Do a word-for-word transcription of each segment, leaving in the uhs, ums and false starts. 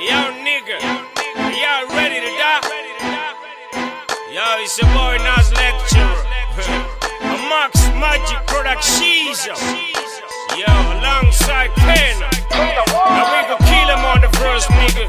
Yo, nigga, y'all ready to die? Yo, it's your boy Nas Lecturer. A Max Magic Production. Yo, alongside Ken. Now we gon' kill him on the verse, nigga.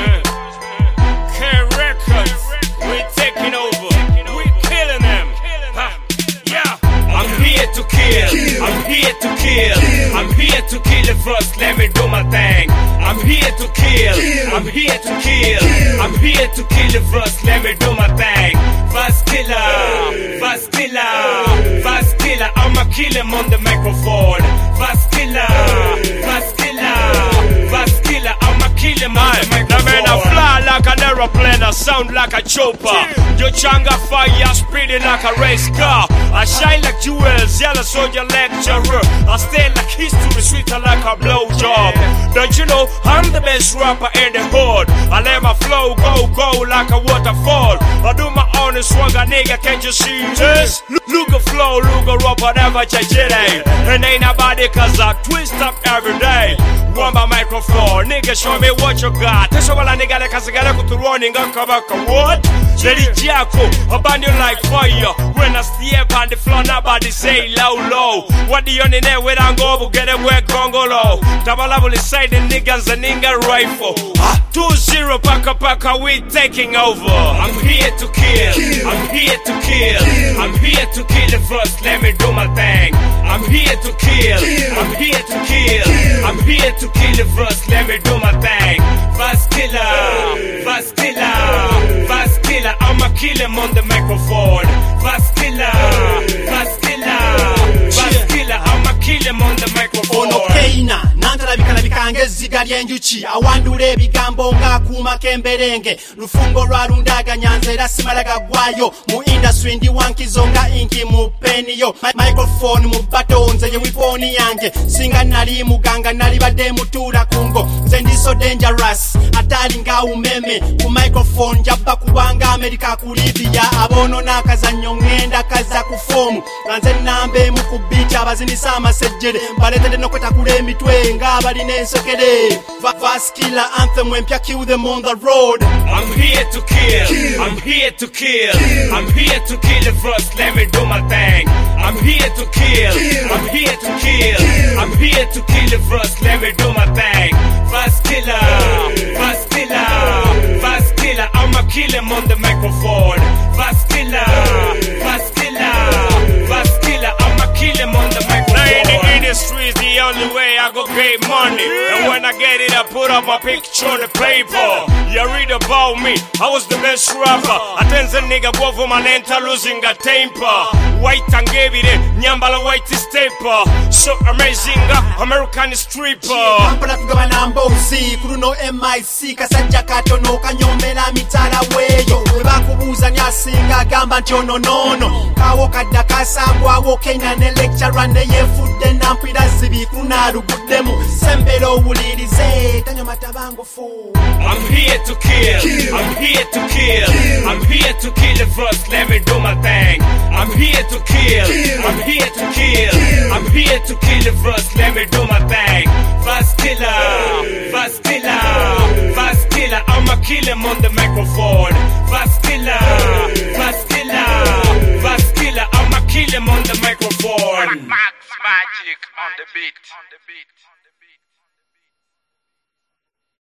Ken Records, we taking over. We killing them. Huh. Yeah. I'm here to kill. I'm here to kill. I'm here to kill the verse. Let me do my thing. I'm here to kill. I'm here to kill. I'm here to kill the verse. Let me do my thing. Verse killer. Verse killer. Verse killer. I'ma kill him on the microphone. Verse killer. Verse killer. Verse killer. I'ma kill him on the microphone. Now man, I fly like an aeroplane. I sound like a chopper. Your changa fire speeding like a race car. I shine like jewels. Yellow soldier lecturer. I stay like history, sweeter like a blowjob. Don't you know I'm the best rapper in the hood? I let my flow go, go like a waterfall. I do my own swagger, nigga, can't you see this? Look a flow, look a rap, whatever change it ain't. And ain't nobody cause I twist up every day. One by microphone, nigga, show me what you got. This one, nigga, like I said, I could run and go cover what? Jelly Jacko, I burn you like fire. When I step on the floor, nobody say low, low. What the only name where I go, but get away, Gongolo. Double level inside the niggas and nigga rifle. Two zero, paka paka, we taking over. I'm here to kill. I'm here to kill. I'm here to kill the verse. Let me do my thing. I'm here to kill. I'm here to kill. I'm here to kill the verse. Let me do my thing. Verse killer. Verse killer. Verse killer. I'ma kill him on the microphone. Verse killer. Verse killer. Verse killer. I'ma kill him on the microphone. Ono keina nantalabikana bikange ziga lyenjuki awandula ebigambo ng'akuuma k'emberenge lufungo lwalundaga nyanza era simalaga gwayo mu industry ndi wankizo nga inki mu peniyo microphone mu buttons ye wiponi yange singa nali muganga nali badde mutuula kungo nze ndi so dangerous atali nga umeme ku microphone jabba kubanga America ku Libya abono n'akazannyo ngenda kaza ku fomu nze nambe mu kubita abazinisa amasejjere mbaletedde n'okwetakula emitwe ng'abalina ensekere Verse killer anthem when Pia kill them on the road. I'm here to kill. I'm here to kill. I'm here to kill the verse. Let me do my thing. I'm here to kill. I'm here to kill. I'm here to kill the verse. Let me do my thing. Verse killer. Verse killer. Verse killer. I'ma kill him on the microphone. Verse killer. Verse killer. Verse killer. I'ma kill him on the microphone. Now in the industry is the only way I go get money. And when I get it, I put up my picture on the paper. You read about me, I was the best rapper. Atenze nigga go for my nenta losing a temper. White and gave it in, nyambala white is taper. So amazing, American stripper. Kampala tugaba nambozi, kuruno M I C kasajja katono kanyomera mitala weyo. Webakubuuza nyasinga gamba nti ono nono. Kawo kadda kasangwawo Kenya ne lecturer ne yefudde nampira zibi kunaluguddemu. Sembero owulirize tanyo matabango fu. I'm here to kill. I'm here to kill. I'm here to kill the verse. Let me do my thing. I'm here to kill. I'm here to kill. I'm here to kill the verse. Let me do my thing. Verse killer. Verse killer. Verse killer. I'ma kill him on the microphone. Verse killer. Verse killer. Verse killer. I'ma kill him on the microphone. Max Magic on the beat. On the beat.